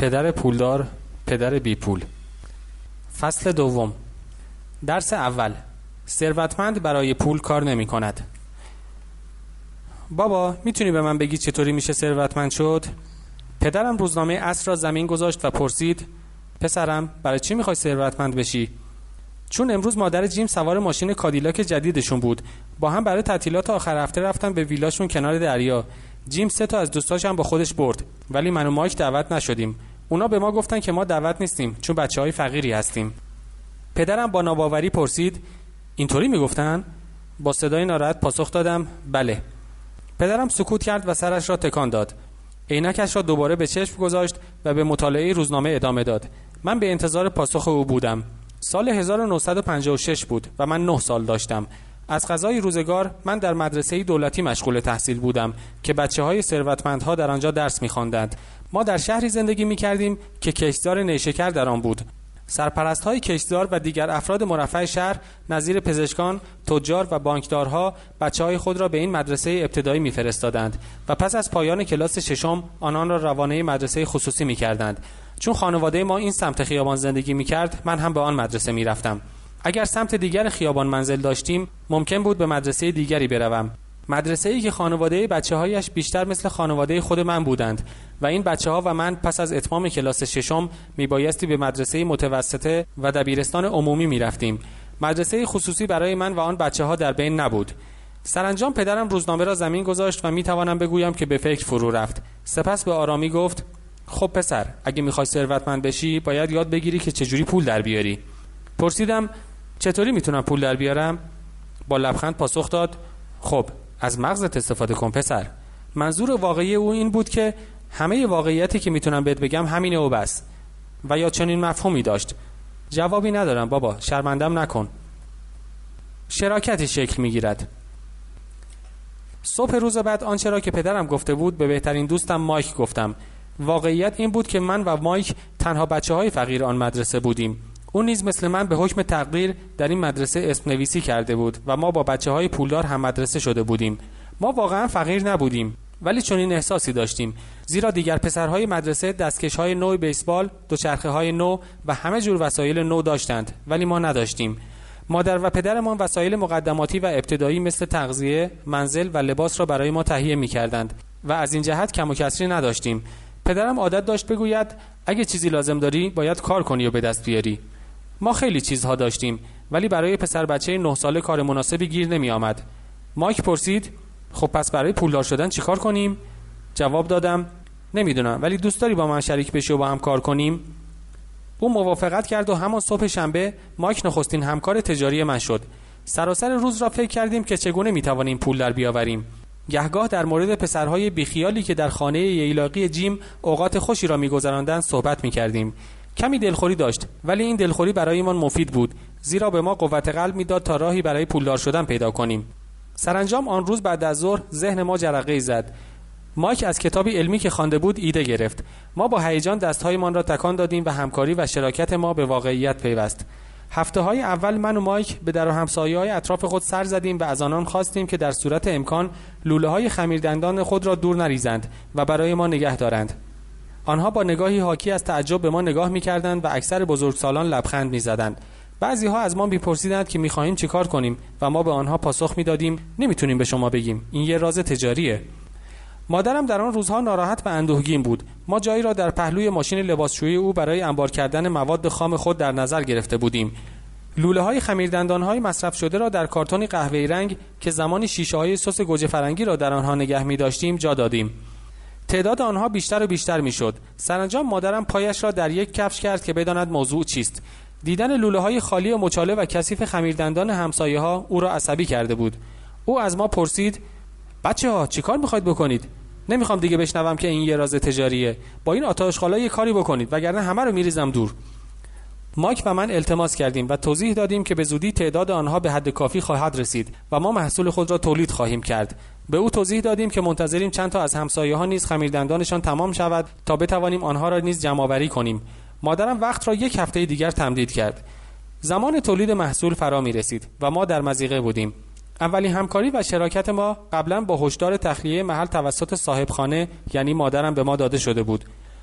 پدر پولدار، پدر بی پول. فصل دوم. درس اول. ثروتمند برای پول کار نمی کند. بابا میتونی به من بگی چطوری میشه ثروتمند شد؟ پدرم روزنامه عصر را زمین گذاشت و پرسید پسرم برای چی میخوای ثروتمند بشی؟ چون امروز مادر جیم سوار ماشین کادیلاک جدیدشون بود. با هم برای تعطیلات آخر هفته رفتن به ویلاشون کنار دریا. جیم 3 تا از دوستاش هم با خودش برد، ولی من و مایک دعوت نشدیم. اونا به ما گفتن که ما دعوت نیستیم چون بچه‌های فقیری هستیم. پدرم با ناباوری پرسید اینطوری میگفتن؟ با صدای ناراحت پاسخ دادم بله. پدرم سکوت کرد و سرش را تکان داد. عینکش را دوباره به چشم گذاشت و به مطالعه روزنامه ادامه داد. من به انتظار پاسخ او بودم. سال 1956 بود و من 9 سال داشتم. از قضای روزگار من در مدرسه دولتی مشغول تحصیل بودم که بچه‌های ثروتمندها در آنجا درس می‌خواندند. ما در شهری زندگی می‌کردیم که کشتزار نیشکر در آن بود. سرپرست‌های کشتزار و دیگر افراد مرفه شهر نظیر پزشکان، تجار و بانکدارها بچه‌های خود را به این مدرسه ابتدایی می‌فرستادند و پس از پایان کلاس ششم آنان را روانه مدرسه خصوصی می‌کردند. چون خانواده ما این سمت خیابان زندگی می‌کرد، من هم به آن مدرسه می‌رفتم. اگر سمت دیگر خیابان منزل داشتیم، ممکن بود به مدرسه دیگری بروم. مدرسه‌ای که خانواده بچه‌هایش بیشتر مثل خانواده خود من بودند و این بچه‌ها و من پس از اتمام کلاس ششم میبایستی به مدرسه متوسطه و دبیرستان عمومی میرفتیم. مدرسه خصوصی برای من و آن بچه‌ها در بین نبود. سرانجام پدرم روزنامه را زمین گذاشت و میتوانم بگویم که به فکر فرو رفت. سپس به آرامی گفت خب پسر، اگه میخوای ثروتمند بشی باید یاد بگیری که چجوری پول در بیاری. پرسیدم چطوری میتونم پول در بیارم؟ با لبخند پاسخ داد خب از مغزت استفاده کن پسر. منظور واقعی او این بود که همه واقعیتی که میتونم بهت بگم همینه و بس. و یا چنین مفهومی داشت. جوابی ندارم بابا، شرمندم نکن. شراکتی شکل میگیرد. صبح روز بعد آنچه را که پدرم گفته بود به بهترین دوستم مایک گفتم. واقعیت این بود که من و مایک تنها بچه‌های فقیر آن مدرسه بودیم. اون نیز مثل من به حکم تقدیر در این مدرسه اسم نویسی کرده بود و ما با بچه‌های پولدار هم مدرسه شده بودیم. ما واقعا فقیر نبودیم، ولی چنین احساسی داشتیم، زیرا دیگر پسرهای مدرسه دستکش‌های نو بیسبال، دوچرخه‌های نو و همه جور وسایل نو داشتند، ولی ما نداشتیم. مادر و پدرمان وسایل مقدماتی و ابتدایی مثل تغذیه، منزل و لباس را برای ما تهیه می‌کردند و از این جهت کم و کسری نداشتیم. پدرم عادت داشت بگوید اگه چیزی لازم داری باید کار کنی و به دست بیاری. ما خیلی چیزها داشتیم، ولی برای پسر بچه 9 ساله کار مناسبی گیر نمی آمد. مایک پرسید خب پس برای پولدار شدن چی کار کنیم؟ جواب دادم نمیدونم، ولی دوست داری با من شریک بشی و با هم کار کنیم؟ او موافقت کرد و همان صبح شنبه مایک نخستین همکار تجاری من شد. سراسر روز را فکر کردیم که چگونه میتوانیم پول در بیاوریم. گهگاه در مورد پسرهای بیخیالی که در خانه ییلاقی جیم اوقات خوشی را میگذراندند صحبت میکردیم. کمی دلخوری داشت، ولی این دلخوری برایمان مفید بود، زیرا به ما قوت قلب میداد تا راهی برای پولدار شدن پیدا کنیم. سرانجام آن روز بعد از ظهر ذهن ما جرقه‌ای زد. مایک از کتابی علمی که خوانده بود ایده گرفت. ما با هیجان دست‌هایمان را تکان دادیم و همکاری و شراکت ما به واقعیت پیوست. هفته‌های اول من و مایک به در و همسایه‌های اطراف خود سر زدیم و از آنان خواستیم که در صورت امکان لوله‌های خمیردندان خود را دور نریزند و برای ما نگه دارند. آنها با نگاهی حاکی از تعجب به ما نگاه می‌کردند و اکثر بزرگسالان لبخند می‌زدند. بعضی‌ها از ما می‌پرسیدند که می‌خواهیم چیکار کنیم و ما به آنها پاسخ می‌دادیم نمی‌تونیم به شما بگیم، این یه راز تجاریه. مادرم در آن روزها ناراحت و اندوهگین بود. ما جایی را در پهلوی ماشین لباسشویی او برای انبار کردن مواد خام خود در نظر گرفته بودیم. لوله‌های خمیردندان‌های مصرف شده را در کارتونی قهوه‌ای رنگ که زمانی شیشه‌های سس گوجه فرنگی را در آنها نگه می‌داشتیم جا دادیم. تعداد آنها بیشتر و بیشتر می‌شد. سرانجام مادرم پایش را در یک کفش کرد که بداند موضوع چیست. دیدن لوله‌های خالی و مچاله و کثیف خمیردندان همسایه‌ها او را عصبی کرده بود. او از ما پرسید بچه‌ها چیکار می‌خواید بکنید؟ نمی‌خوام دیگه بشنوم که این یه راز تجاریه. با این آتش‌خالا یه کاری بکنید وگرنه همه رو می‌ریزم دور. مایک و من التماس کردیم و توضیح دادیم که به زودی تعداد آنها به حد کافی خواهد رسید و ما محصول خود را تولید خواهیم کرد. به او توضیح دادیم که منتظریم چند تا از همسایه‌ها نیز خمیردندانشان تمام شود تا بتوانیم آنها را نیز جمع‌آوری کنیم. مادرم وقت را 1 هفته دیگر تمدید کرد. زمان تولید محصول فرا می‌رسید و ما در مضیقه بودیم. اولین همکاری و شراکت ما قبلا با هشدار تخلیه محل توسط صاحبخانه یعنی مادرم به ما داده شده بود.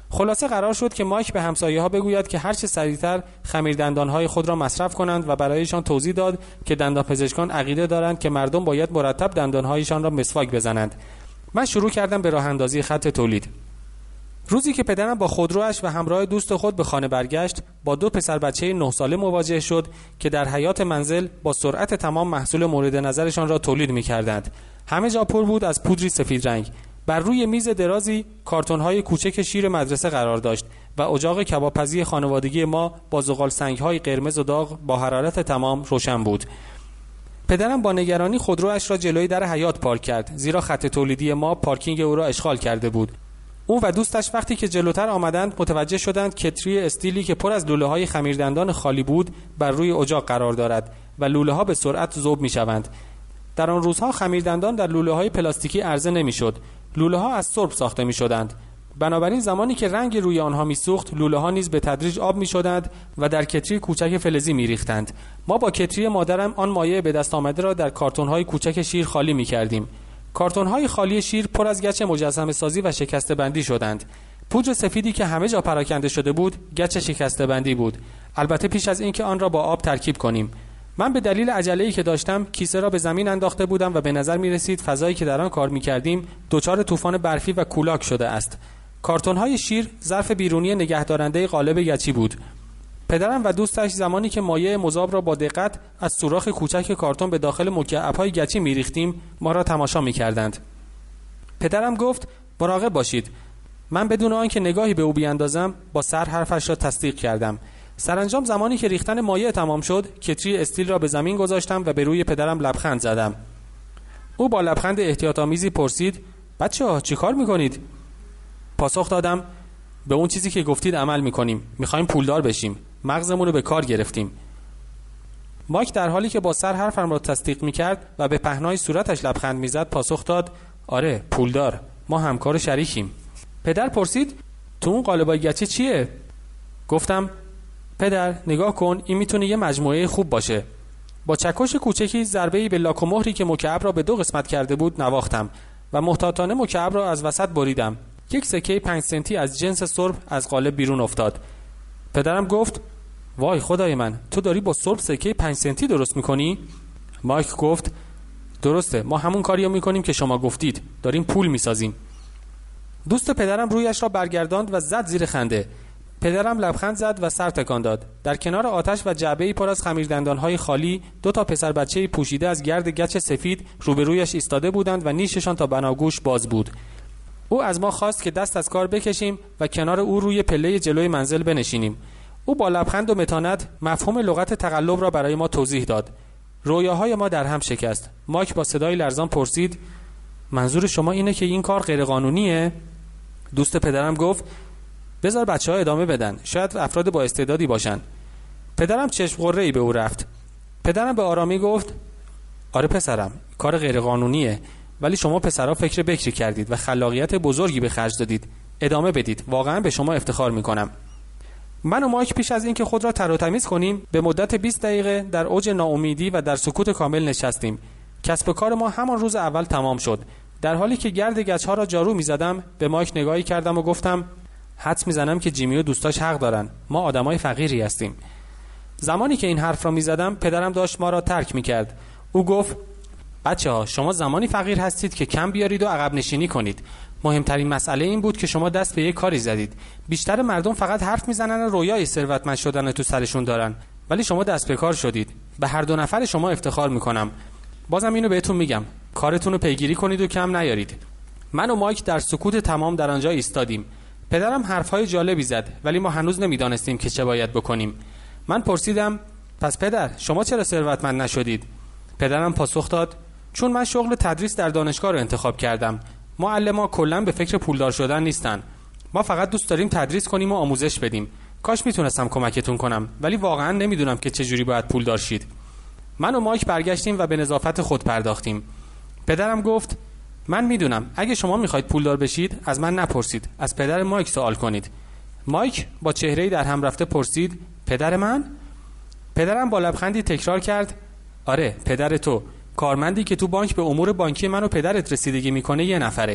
خلاصه قرار شد که مایک به همسایه‌ها بگوید که هر چه سریعتر خمیردندان‌های خود را مصرف کنند و برایشان توضیح داد که دندانپزشکان عقیده دارند که مردم باید مرتب دندان‌هایشان را مسواک بزنند. من شروع کردم به راه اندازی خط تولید. روزی که پدرم با خودروش و همراه دوست خود به خانه برگشت، با 2 پسر بچه 9 ساله مواجه شد که در حیاط منزل با سرعت تمام محصول مورد نظرشان را تولید می‌کردند. همه جا پر بود از پودری سفید رنگ. بر روی میز درازی کارتون‌های کوچک شیر مدرسه قرار داشت و اجاق کبابپزی خانوادگی ما با زغال سنگ‌های قرمز و داغ با حرارت تمام روشن بود. پدرم با نگرانی خودروش را جلوی در حیاط پارک کرد، زیرا خط تولیدی ما پارکینگ او را اشغال کرده بود. او و دوستش وقتی که جلوتر آمدند متوجه شدند کتری استیلی که پر از لوله‌های خمیردندان خالی بود بر روی اجاق قرار دارد و لوله‌ها به سرعت ذوب می‌شوند. در آن روزها خمیردندان در لوله‌های پلاستیکی عرضه نمی‌شد. لوله‌ها از سرب ساخته می‌شدند. بنابراین زمانی که رنگ روی آنها می‌سوخت، لوله‌ها نیز به تدریج آب می‌شدند و در کتری کوچک فلزی می‌ریختند. ما با کتری مادرم آن مایع به دست آمده را در کارتون‌های کوچک شیر خالی می‌کردیم. کارتون‌های خالی شیر پر از گچ مجسمه سازی و شکسته بندی شدند. پودر سفیدی که همه جا پراکنده شده بود، گچ شکسته بندی بود. البته پیش از اینکه آن را با آب ترکیب کنیم. من به دلیل عجله‌ای که داشتم کیسه را به زمین انداخته بودم و به نظر می‌رسید فضایی که در آن کار می‌کردیم دچار طوفان برفی و کولاک شده است. کارتون‌های شیر ظرف بیرونی نگهدارنده قالب گچی بود. پدرم و دوستش زمانی که مایع مذاب را با دقت از سوراخ کوچک کارتون به داخل مکعب‌های گچی می‌ریختیم، ما را تماشا می‌کردند. پدرم گفت مراقب باشید. من بدون آنکه نگاهی به او بیاندازم با سر حرفش را تصدیق کردم. سرانجام زمانی که ریختن مایع تمام شد، کتری استیل را به زمین گذاشتم و به روی پدرم لبخند زدم. او با لبخند احتیاط‌آمیزی پرسید: بچه‌ها چی کار می‌کنید؟ پاسخ دادم: به اون چیزی که گفتید عمل می‌کنیم. می‌خوایم پولدار بشیم. مغزمون رو به کار گرفتیم. مایک در حالی که با سر حرفم را تصدیق می‌کرد و به پهنای صورتش لبخند می‌زد پاسخ داد: آره، پولدار. ما همکار و شریکیم. پدر پرسید: تو اون قالبای گچی چیه؟ گفتم: پدر نگاه کن، این میتونه یه مجموعه خوب باشه. با چکش کوچکی ضربه‌ای به لاک و مهری که مکعب را به 2 قسمت کرده بود نواختم و محتاطانه مکعب را از وسط بریدم. 1 سکه 5 سنتی از جنس سرب از قالب بیرون افتاد. پدرم گفت: وای خدای من، تو داری با سرب سکه 5 سنتی درست میکنی؟ مایک گفت: درسته، ما همون کاریو میکنیم که شما گفتید، داریم پول میسازیم. دوست پدرم رویش را برگرداند و زد زیر خنده. پدرم لبخند زد و سر تکان داد. در کنار آتش و جعبه‌ای پر از خمیردندان‌های خالی 2 تا پسر بچه پوشیده از گرد گچ سفید روبرویش ایستاده بودند و نیششان تا بناگوش باز بود. او از ما خواست که دست از کار بکشیم و کنار او روی پله جلوی منزل بنشینیم. او با لبخند و متانت مفهوم لغت تقلب را برای ما توضیح داد. رویاهای ما در هم شکست. مایک با صدای لرزان پرسید: منظور شما اینه که این کار غیر قانونیه؟ دوست پدرم گفت: بذار بچه‌ها ادامه بدن، شاید افراد با استعدادی باشن. پدرم چشم قره‌ای به او رفت. پدرم به آرامی گفت: آره پسرم، کار غیر قانونیه، ولی شما پسرها فکر بکری کردید و خلاقیت بزرگی به خرج دادید. ادامه بدید، واقعا به شما افتخار میکنم. من و مایک پیش از اینکه خود را تر و تمیز کنیم به مدت 20 دقیقه در اوج ناامیدی و در سکوت کامل نشستیم. کسب و کار ما همان روز اول تمام شد. در حالی که گرد گچ‌ها را جارو می‌زدم به مایک نگاهی کردم و گفتم: حدس می‌زنم که جیمی و دوستاش حق دارن. ما آدمای فقیری هستیم. زمانی که این حرف را می‌زدم پدرم داشت ما را ترک می‌کرد. او گفت: بچه‌ها شما زمانی فقیر هستید که کم بیارید و عقب نشینی کنید. مهمترین مسئله این بود که شما دست به یک کاری زدید. بیشتر مردم فقط حرف میزنن و رویای ثروتمند شدن تو سرشون دارن، ولی شما دست به کار شدید. به هر 2 نفر شما افتخار میکنم. بازم اینو بهتون میگم، کارتون رو پیگیری کنید و کم نیارید. من و مایک در سکوت تمام در آنجا ایستادیم. پدرم حرفهای جالبی زد، ولی ما هنوز نمیدانستیم که چه باید بکنیم. من پرسیدم: پس پدر شما چرا ثروتمند نشدید؟ پدرم پاسخ داد: چون من شغل تدریس در دانشگاه رو انتخاب کردم. معلم‌ها کلاً به فکر پولدار شدن نیستن. ما فقط دوست داریم تدریس کنیم و آموزش بدیم. کاش میتونستم کمکتون کنم، ولی واقعاً نمیدونم که چجوری باید پولدار شید. من و مایک برگشتیم و به نظافت خود پرداختیم. پدرم گفت: من میدونم اگه شما میخواید پولدار بشید از من نپرسید، از پدر مایک سوال کنید. مایک با چهره‌ای در هم رفته پرسید: پدر من؟ پدرم با لبخندی تکرار کرد: آره، پدر تو. کارمندی که تو بانک به امور بانکی من و پدرت رسیدگی میکنه 1 نفره.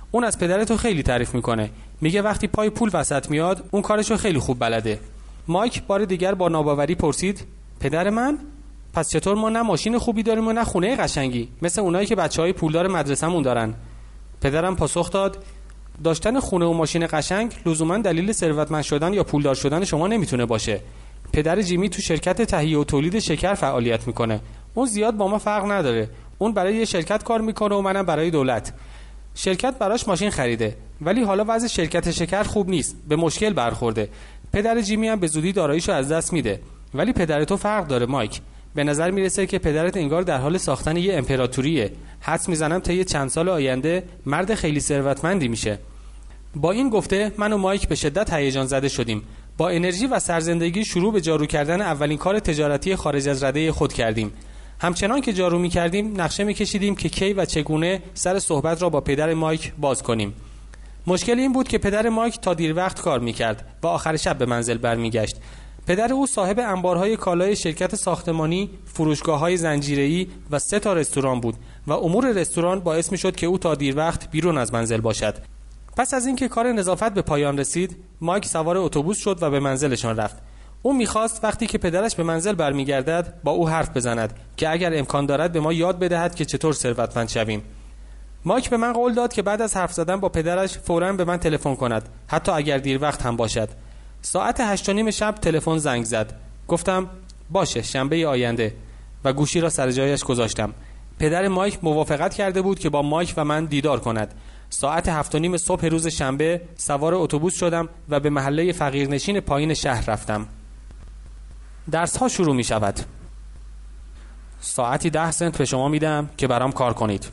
اون از پدر تو خیلی تعریف میکنه، میگه وقتی پای پول وسط میاد اون کارشو خیلی خوب بلده. مایک بار دیگر با ناباوری پرسید پدر من؟ پس چطور ما نه ماشین خوبی داریم و نه خونه قشنگی مثل اونایی که بچهای پولدار مدرسه‌مون دارن؟ پدرم پاسخ داد داشتن خونه و ماشین قشنگ لزوما دلیل ثروتمند شدن یا پولدار شدن شما نمیتونه باشه. پدر جیمی تو شرکت تهیه و تولید شکر فعالیت میکنه. اون زیاد با ما فرق نداره. اون برای یه شرکت کار میکنه و منم برای دولت. شرکت براش ماشین خریده، ولی حالا وضع شرکت شکر خوب نیست، به مشکل برخورده. پدر جیمی هم به زودی داراییشو از دست میده. ولی پدر تو فرق داره مایک. به نظر میرسه که پدرت انگار در حال ساختن یه امپراتوریه. حدس میزنم تا یه چند سال آینده مرد خیلی ثروتمندی میشه. با این گفته من و مایک به شدت هیجان زده شدیم. با انرژی و سرزندگی شروع به جارو کردن اولین کار تجارتی خارج از رده خود کردیم. همچنان که جارو می‌کردیم نقشه می‌کشیدیم که کی و چگونه سر صحبت را با پدر مایک باز کنیم. مشکل این بود که پدر مایک تا دیر وقت کار می‌کرد و آخر شب به منزل برمیگشت. پدر او صاحب انبارهای کالای شرکت ساختمانی، فروشگاه‌های زنجیره‌ای و 3 تا رستوران بود و امور رستوران باعث می‌شد که او تا دیر وقت بیرون از منزل باشد. پس از اینکه کار نظافت به پایان رسید، مایک سوار اتوبوس شد و به منزلشان رفت. او می‌خواست وقتی که پدرش به منزل برمیگردد با او حرف بزند که اگر امکان دارد به ما یاد بدهد که چطور ثروتمند شویم. مایک به من قول داد که بعد از حرف زدن با پدرش فوراً به من تلفن کند، حتی اگر دیر وقت هم باشد. ساعت 8:30 شب تلفن زنگ زد. گفتم باشه، شنبه آینده، و گوشی را سر جایش گذاشتم. پدر مایک موافقت کرده بود که با مایک و من دیدار کند. ساعت 7:30 صبح روز شنبه سوار اتوبوس شدم و به محله فقیرنشین پایین شهر رفتم. درس ها شروع می شود. ساعتی 10 سنت به شما میدم که برام کار کنید.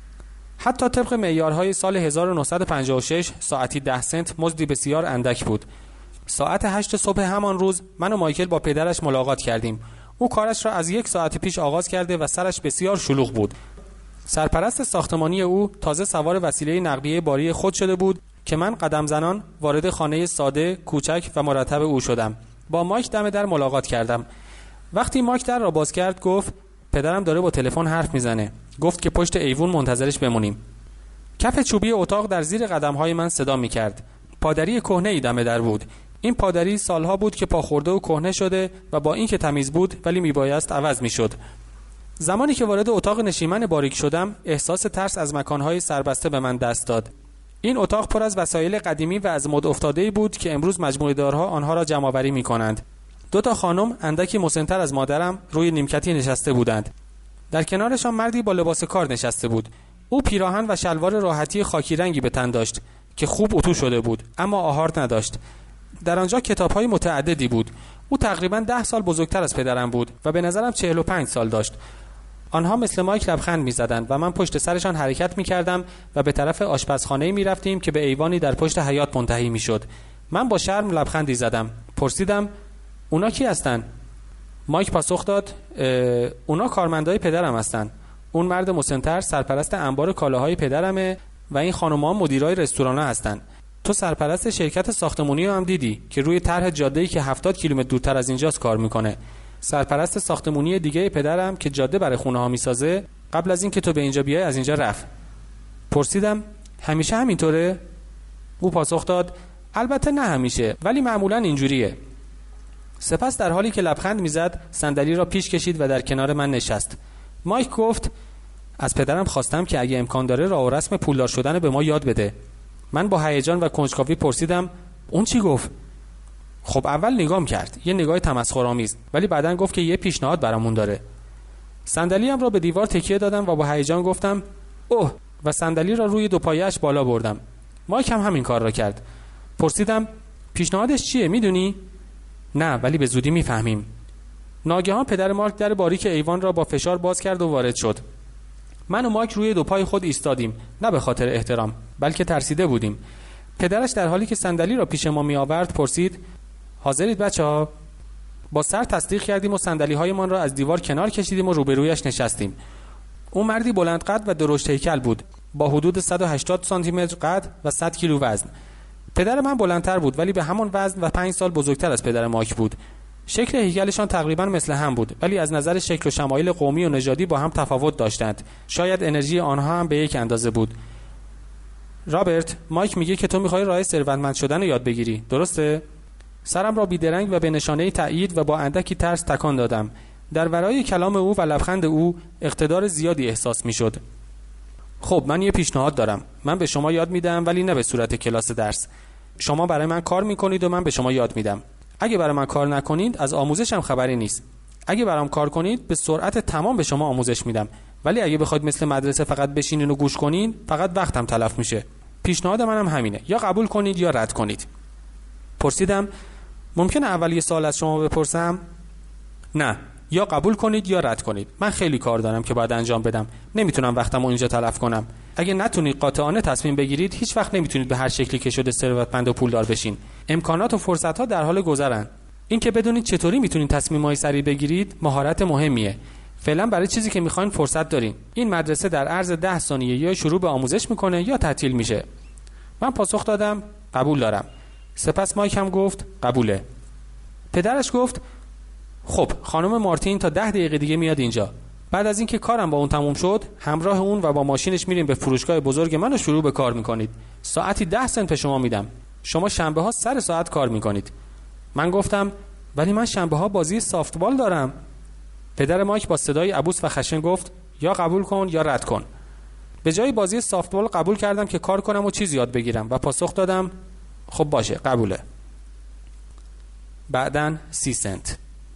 حتی طبق معیارهای سال 1956 ساعتی 10 سنت مزدی بسیار اندک بود. ساعت 8 صبح همان روز من و مایکل با پدرش ملاقات کردیم. او کارش را از 1 ساعت پیش آغاز کرده و سرش بسیار شلوغ بود. سرپرست ساختمانی او تازه سوار وسیله نقلیه باری خود شده بود که من قدم زنان وارد خانه ساده، کوچک و مرتب او شدم. با مایک دم در ملاقات کردم. وقتی مایک در را باز کرد گفت پدرم داره با تلفن حرف میزنه. گفت که پشت ایوون منتظرش بمونیم. کف چوبی اتاق در زیر قدم‌های من صدا می‌کرد. پادری کهنه‌ای دم در بود. این پادری سالها بود که پاخورده و کهنه شده و با اینکه تمیز بود ولی میبایست عوض میشد. زمانی که وارد اتاق نشیمن باریک شدم احساس ترس از مکان‌های سربسته به من دست داد. این اتاق پر از وسایل قدیمی و از مد افتاده‌ای بود که امروز مجموعه دارها آنها را جمع‌آوری می‌کنند. 2 تا خانم اندکی مسن‌تر از مادرم روی نیمکتی نشسته بودند. در کنارشان مردی با لباس کار نشسته بود. او پیراهن و شلوار راحتی خاکی رنگی به تن داشت که خوب اتو شده بود اما آهارد نداشت. در آنجا کتاب‌های متعددی بود. او تقریباً 10 سال بزرگتر از پدرم بود و به نظرم 45 سال داشت. آنها مثل مایک لبخند می‌زدند و من پشت سرشان حرکت می‌کردم و به طرف آشپزخانه‌ای می‌رفتیم که به ایوانی در پشت حیاط منتهی می‌شد. من با شرم لبخندی زدم. پرسیدم اونا کی هستن؟ مایک پاسخ داد اونا کارمندای پدرم هستن. اون مرد مسن‌تر سرپرست انبار کالاهای پدرمه و این خانم‌ها مدیرای رستورانا هستن. تو سرپرست شرکت ساختمانی هم دیدی که روی طرح جاده‌ای که 70 کیلومتر دورتر از اینجاست کار میکنه. سرپرست ساختمانی دیگه پدرم که جاده برای خونه‌ها میسازه قبل از اینکه تو به اینجا بیای از اینجا رفت. پرسیدم همیشه همینطوره؟ او پاسخ داد البته نه همیشه ولی معمولا اینجوریه. سپس در حالی که لبخند میزد صندلی را پیش کشید و در کنار من نشست. مایک گفت از پدرم خواستم که اگه امکان داره راه و رسم پولدار شدن به ما یاد بده. من با هیجان و کنجکاوی پرسیدم اون چی گفت؟ خب اول نگام کرد، یه نگاه تمسخرآمیز، ولی بعدن گفت که یه پیشنهاد برامون داره. صندلی‌ام را به دیوار تکیه دادم و با هیجان گفتم اوه و صندلی را روی 2 پایه‌اش بالا بردم. مایک هم همین کار را کرد. پرسیدم پیشنهادش چیه میدونی؟ نه ولی به زودی میفهمیم. ناگهان پدر مایک در باریک ایوان را با فشار باز کرد و وارد شد. من و مایک روی 2 پای خود ایستادیم، نه به خاطر احترام بلکه ترسیده بودیم. پدرش در حالی که صندلی را پیش ما می آورد پرسید حاضرید بچه‌ها؟ با سر تصدیق کردیم و صندلی‌هایمان را از دیوار کنار کشیدیم و روبرویش نشستیم. او مردی بلند قد و درشت هیکل بود با حدود 180 سانتی متر قد و 100 کیلو وزن. پدر من بلندتر بود ولی به همان وزن و 5 سال بزرگتر از پدر مایک بود. شکل هیکلشان تقریبا مثل هم بود ولی از نظر شکل و شمایل قومی و نژادی با هم تفاوت داشتند. شاید انرژی آنها هم به یک اندازه بود. رابرت، مایک میگه که تو میخوای راه ثروتمند شدن رو یاد بگیری، درسته؟ سرم را بیدرنگ و به نشانه تأیید و با اندکی ترس تکان دادم. در ورای کلام او و لبخند او اقتدار زیادی احساس میشد. خب من یه پیشنهاد دارم. من به شما یاد میدم، ولی نه به صورت کلاس درس. شما برای من کار میکنید و من به شما یاد میدم. اگه برای من کار نکنید از آموزشم خبری نیست. اگه برام کار کنید به سرعت تمام به شما آموزش میدم. ولی اگه بخواید مثل مدرسه فقط بشینین و گوش کنین، فقط وقتم تلف میشه. پیشنهاد منم همینه. یا قبول کنید یا رد کنید. پرسیدم ممکنه اول یه سوال از شما بپرسم؟ نه، یا قبول کنید یا رد کنید. من خیلی کار دارم که باید انجام بدم. نمیتونم وقتمو اینجا تلف کنم. اگه نتونید قاطعانه تصمیم بگیرید، هیچ وقت نمیتونید به هر شکلی که شده ثروتمند و پولدار بشین. امکانات و فرصت‌ها در حال گذرن. این که بدونید چطوری میتونید تصمیم‌های سریع بگیرید، مهارت مهمیه. فعلا برای چیزی که میخواین فرصت دارین. این مدرسه در عرض 10 ثانیه یا شروع به آموزش میکنه یا تعطیل میشه. من پاسخ دادم قبول دارم. سپس مایک هم گفت قبوله. پدرش گفت خب خانم مارتین تا 10 دقیقه دیگه میاد اینجا. بعد از اینکه کارم با اون تموم شد، همراه اون و با ماشینش میریم به فروشگاه بزرگ من و شروع به کار میکنید. ساعتی 10 سنت به شما میدم. شما شنبه ها سر ساعت کار میکنید. من گفتم ولی من شنبه ها بازی سافتبال دارم. پدر مایک با صدای عبوس و خشن گفت یا قبول کن یا رد کن. به جای بازی سافتبال قبول کردم که کار کنم و چیز یاد بگیرم و پاسخ دادم خب باشه قبوله. بعدن 30 سنت.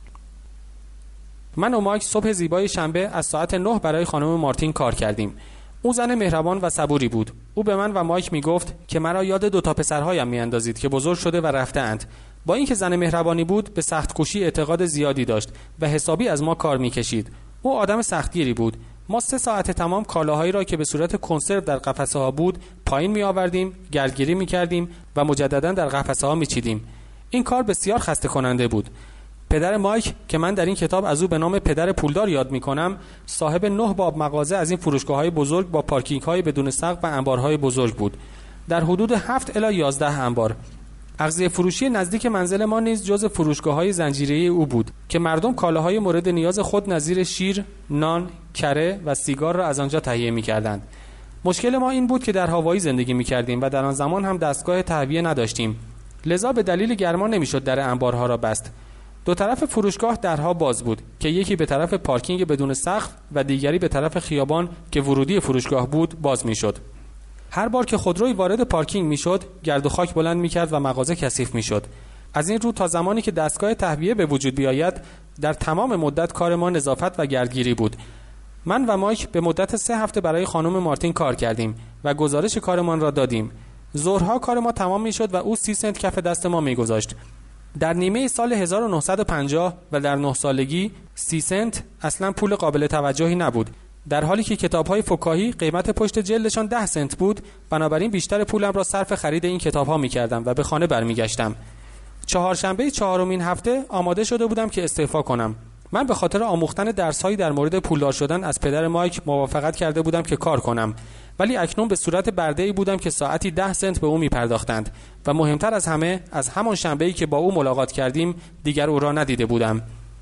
من و مایک صبح زیبای شنبه از ساعت 9 برای خانم مارتین کار کردیم. او زن مهربان و صبوری بود. او به من و مایک میگفت که مرا یاد 2 تا پسرهایم میاندازید که بزرگ شده و رفته‌اند. با اینکه زن مهربانی بود، به سخت‌کوشی اعتقاد زیادی داشت و حسابی از ما کار میکشید. او آدم سختگیری بود. ما 3 ساعت تمام کالاهایی را که به صورت کنسرو در قفسه ها بود پایین می آوردیم، گردگیری می کردیم و مجددا در قفسه ها می چیدیم. این کار بسیار خسته کننده بود. پدر مایک که من در این کتاب از او به نام پدر پولدار یاد می کنم، صاحب 9 باب مغازه از این فروشگاه های بزرگ با پارکینگ های بدون سقف و انبارهای بزرگ بود. در حدود 7 الی 11 انبار. اغذیه فروشی نزدیک منزل ما نیز جز فروشگاه‌های زنجیره‌ای او بود که مردم کالاهای مورد نیاز خود نظیر شیر، نان، کره و سیگار را از آنجا تهیه می‌کردند. مشکل ما این بود که در هوایی زندگی می‌کردیم و در آن زمان هم دستگاه تهویه نداشتیم. لذا به دلیل گرما نمی‌شد در انبارها را بست. 2 طرف فروشگاه درها باز بود که یکی به طرف پارکینگ بدون سقف و دیگری به طرف خیابان که ورودی فروشگاه بود باز می‌شد. هر بار که خودروی وارد پارکینگ میشد، گرد و خاک بلند میکرد و مغازه کثیف میشد. از این رو تا زمانی که دستگاه تهویه به وجود بیاید، در تمام مدت کار ما نظافت و گردگیری بود. من و مایک به مدت 3 هفته برای خانم مارتین کار کردیم و گزارش کارمان را دادیم. ظهرها کار ما تمام میشد و او 30 سنت کف دست ما میگذاشت. در نیمه سال 1950 و در 9 سالگی 30 سنت اصلا پول قابل توجهی نبود. در حالی که کتاب‌های فکاهی قیمت پشت جلدشان 10 سنت بود، بنابراین بیشتر پولم را صرف خرید این کتاب‌ها می‌کردم و به خانه برمیگشتم. چهارشنبه 4مین هفته آماده شده بودم که استعفا کنم. من به خاطر آموختن درس‌هایی در مورد پولدار شدن از پدر مایک موافقت کرده بودم که کار کنم، ولی اکنون به صورت برده‌ای بودم که ساعتی 10 سنت به او می‌پرداختند و مهمتر از همه، از همان شنبه‌ای که با او ملاقات کردیم دیگر او را ندیده بودم.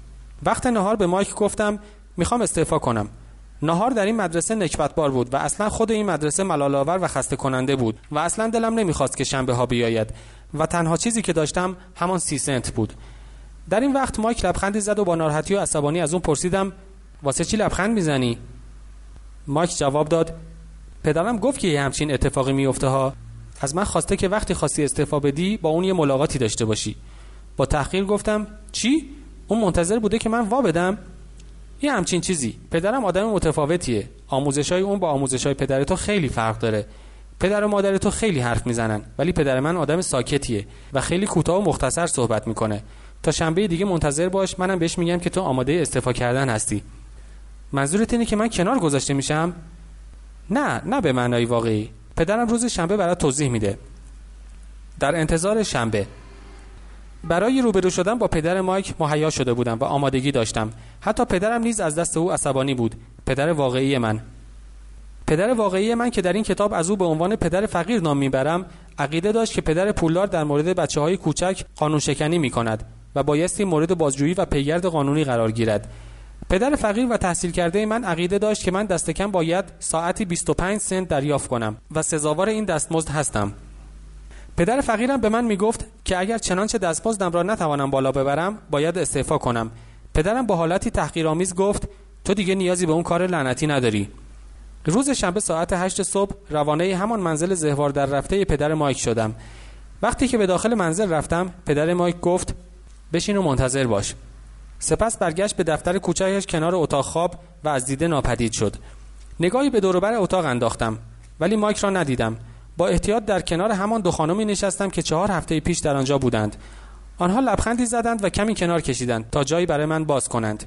وقت نهار به مایک گفتم می‌خوام استعفا کنم. نهار در این مدرسه نکبتبار بود و اصلا خود این مدرسه ملال‌آور و خسته کننده بود و اصلا دلم نمیخواست که شنبه ها بیاید و تنها چیزی که داشتم همان 30 سنت بود. در این وقت مایک لبخندی زد و با ناراحتی و عصبانی از اون پرسیدم واسه چی لبخند میزنی؟ مایک جواب داد پدرم گفت که همچین اتفاقی میفته ها. از من خواسته که وقتی خواستی استعفا بدی با اون یه ملاقاتی داشته باشی. با تحقیر گفتم چی؟ اون منتظر بوده که من وا بدم؟ یه همچین چیزی. پدرم آدم متفاوتیه. آموزشای اون با آموزشای پدر تو خیلی فرق داره. پدر و مادر تو خیلی حرف میزنن، ولی پدر من آدم ساکتیه و خیلی کوتاه و مختصر صحبت میکنه. تا شنبه دیگه منتظر باش، منم بهش میگم که تو آماده استعفا کردن هستی. منظورت اینه که من کنار گذاشته میشم؟ نه به معنای واقعی. پدرم روز شنبه برات توضیح میده. در انتظار شنبه. برای روبرو شدن با پدر مایک مهیا شده بودم و آمادگی داشتم. حتی پدرم نیز از دست او عصبانی بود. پدر واقعی من که در این کتاب از او به عنوان پدر فقیر نام میبرم، عقیده داشت که پدر پولدار در مورد بچه‌های کوچک قانون شکنی میکند و بایستی مورد بازجویی و پیگرد قانونی قرار گیرد. پدر فقیر و تحصیل کرده من عقیده داشت که من دست کم باید ساعتی 25 سنت دریافت کنم و سزاوار این دستمزد هستم. پدر فقیرم به من میگفت که اگر چنانچه دستمزدم را نتوانم بالا ببرم باید استعفا کنم. پدرم با حالتی تحقیرآمیز گفت تو دیگه نیازی به اون کار لعنتی نداری. روز شنبه ساعت 8 صبح روانه همان منزل زهوار در رفته پدر مایک شدم. وقتی که به داخل منزل رفتم پدر مایک گفت بشین و منتظر باش. سپس برگشت به دفتر کوچکش کنار اتاق خواب و از دیده ناپدید شد. نگاهی به دور و بر اتاق انداختم ولی مایک را ندیدم. با احتیاط در کنار همان دو خانمی نشستم که 4 هفته پیش در آنجا بودند. آنها لبخندی زدند و کمی کنار کشیدند تا جایی برای من باز کنند.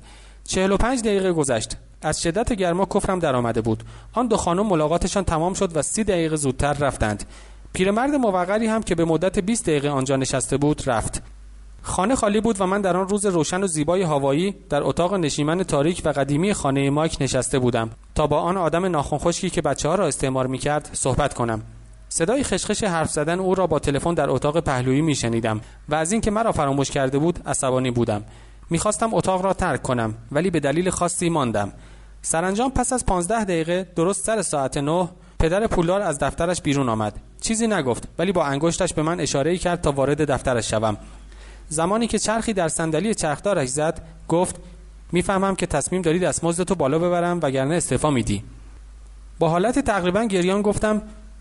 45 دقیقه گذشت. از شدت گرما کفرم در آمده بود. آن دو خانم ملاقاتشان تمام شد و 30 دقیقه زودتر رفتند. پیرمرد موقری هم که به مدت 20 دقیقه آنجا نشسته بود رفت. خانه خالی بود و من در آن روز روشن و زیبای هوایی در اتاق نشیمن تاریک و قدیمی خانه مایک نشسته بودم تا با آن آدم ناخن خشکی که بچه‌ها را استعمار می‌کرد صحبت کنم. صدای خشخش حرف زدن او را با تلفن در اتاق پهلویی میشنیدم و از اینکه مرا فراموش کرده بود عصبانی بودم. میخواستم اتاق را ترک کنم ولی به دلیل خاصی ماندم. سرانجام پس از 15 دقیقه درست سر ساعت 9 پدر پولدار از دفترش بیرون آمد. چیزی نگفت ولی با انگشتش به من اشاره‌ای کرد تا وارد دفترش شوم. زمانی که چرخی در صندلی چرخدارش زد گفت میفهمم که تصمیم داری دستمزدتو بالا ببرم وگرنه استعفا میدی. با حالت تقریبا گریان گفتم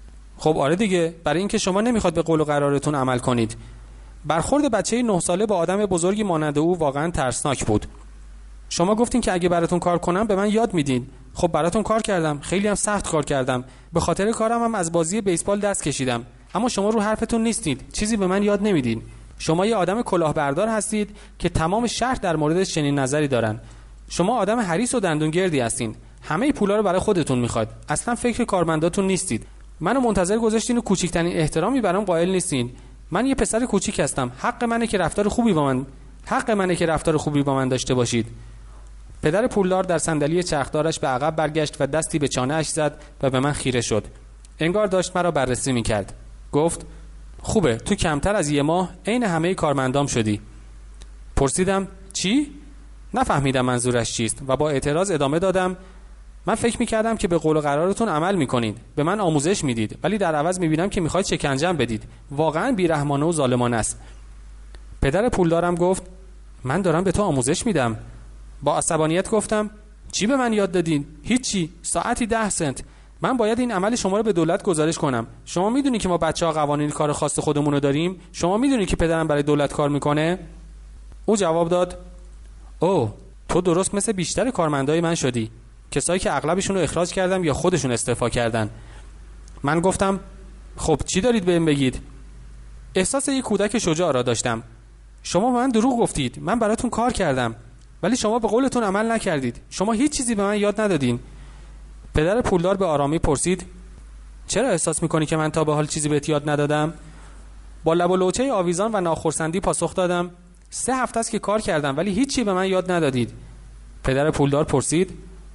خب آره دیگه، برای اینکه شما نمیخواد به قول و قرارتون عمل کنید. برخورد بچه 9 ساله با آدم بزرگی مانند او واقعا ترسناک بود. شما گفتین که اگه براتون کار کنم به من یاد میدین. خب براتون کار کردم، خیلی هم سخت کار کردم. به خاطر کارم هم از بازی بیسبال دست کشیدم. اما شما رو حرفتون نیستید. چیزی به من یاد نمیدین. شما یه آدم کلاهبردار هستید که تمام شهر در موردش چنین نظری دارن. شما آدم حریص و دندونگردی هستین. همه پولا رو برای خودتون میخواید. اصلا فکر کارمنداتون نیستید. منو منتظر گذاشتین و کوچکترین احترامی برام قائل نیستین. من یه پسر کوچیک هستم. حق منه که رفتار خوبی با من داشته باشید. پدر پولدار در صندلی چرخدارش به عقب برگشت و دستی به چانه‌اش زد و به من خیره شد. انگار داشت مرا بررسی میکرد. گفت خوبه، تو کمتر از 1 ماه عین همه کارمندام شدی. پرسیدم چی؟ نفهمیدم منظورش چیست و با اعتراض ادامه دادم من فکر میکردم که به قول و قرارتون عمل میکنید، به من آموزش میدید، ولی در عوض میبینم که میخواید شکنجه‌ام بدید. واقعا بیرحمانه و ظالمانه است. پدر پولدارم گفت من دارم به تو آموزش میدم. با عصبانیت گفتم چی به من یاد دادین؟ هیچی. ساعتی 10 سنت. من باید این عمل شما رو به دولت گزارش کنم. شما میدونی که ما بچه‌ها قوانین کار خاص خودمون رو داریم؟ شما میدونی که پدرم برای دولت کار میکنه؟ او جواب داد او تو درست مثل بیشتر کارمندای من شدی، کسایی که اغلبشون رو اخراج کردم یا خودشون استعفا کردن. من گفتم خب چی دارید بهم بگید؟ احساس یک کودک شجاع را داشتم. شما به من دروغ گفتید. من براتون کار کردم ولی شما به قولتون عمل نکردید. شما هیچ چیزی به من یاد ندادین. پدر پولدار به آرامی پرسید چرا احساس میکنی که من تا به حال چیزی بهت یاد ندادم؟ با لب و لوچه آویزان و ناخرسندی پاسخ دادم 3 هفته است که کار کردم ولی هیچی به من یاد ندادید. پدر پولدار پرسید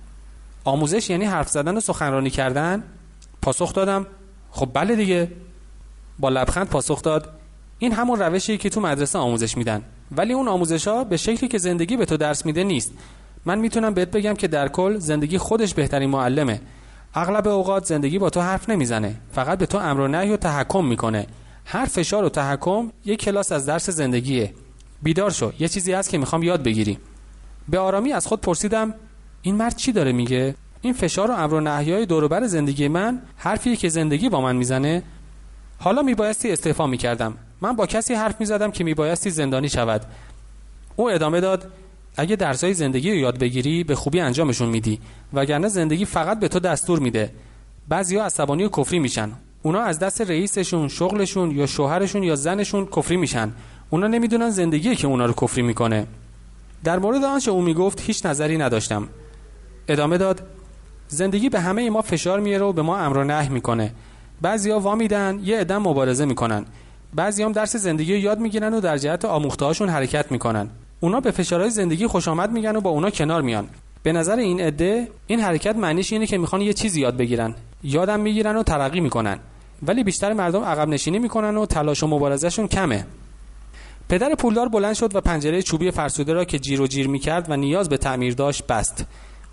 آموزش یعنی حرف زدن و سخنرانی کردن؟ پاسخ دادم خب بله دیگه. با لبخند پاسخ داد این همون روشیه که تو مدرسه آموزش میدن، ولی اون آموزش‌ها به شکلی که زندگی به تو درس میده نیست. من میتونم بهت بگم که در کل زندگی خودش بهترین معلمه. اغلب اوقات زندگی با تو حرف نمیزنه، فقط به تو امر و نهی و تحکم میکنه. هر فشار و تحکم یک کلاس از درس زندگیه. بیدار شو، یه چیزی هست که میخوام یاد بگیری. به آرامی از خود پرسیدم این مرد چی داره میگه؟ این فشار و امر و نهی‌های دور و بر زندگی من حرفیه که زندگی با من میزنه؟ حالا میبایستی استعفا میکردم. من با کسی حرف میزدم که میبایستی زندانی شود. او ادامه داد اگه درسای زندگی رو یاد بگیری به خوبی انجامشون میدی، وگرنه زندگی فقط به تو دستور میده. بعضیا عصبانی و کفری میشن. اونا از دست رئیسشون، شغلشون یا شوهرشون یا زنشون کفری میشن. اونا نمیدونن زندگیه که اونا رو کفری میکنه. در مورد آنچه او میگفت هیچ نظری نداشتم. ادامه داد زندگی به همه ما فشار میاره و به ما امر و نهی میکنه. بعضیا وامیدن، یه عده مبارزه میکنن. بعضیام درس زندگی رو یاد میگیرن و در جهت آموخته‌هاشون حرکت میکنن. اونا به فشارهای زندگی خوش آمد میگن و با اونا کنار میان. به نظر این عده این حرکت معنیش اینه که میخوان یه چیزی یاد بگیرن، یادم میگیرن و ترقی میکنن. ولی بیشتر مردم عقب نشینی میکنن و تلاش و مبارزهشون کمه. پدر پولدار بلند شد و پنجره چوبی فرسوده را که جیر و جیر می‌کرد و نیاز به تعمیر داشت بست.